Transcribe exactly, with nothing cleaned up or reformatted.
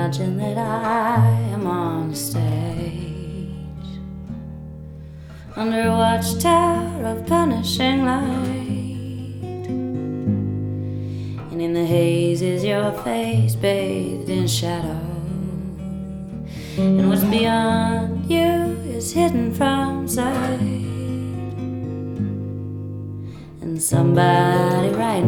imagine that I am on a stage under a watchtower of punishing light, and in the haze is your face bathed in shadow, and what's beyond you is hidden from sight. And somebody right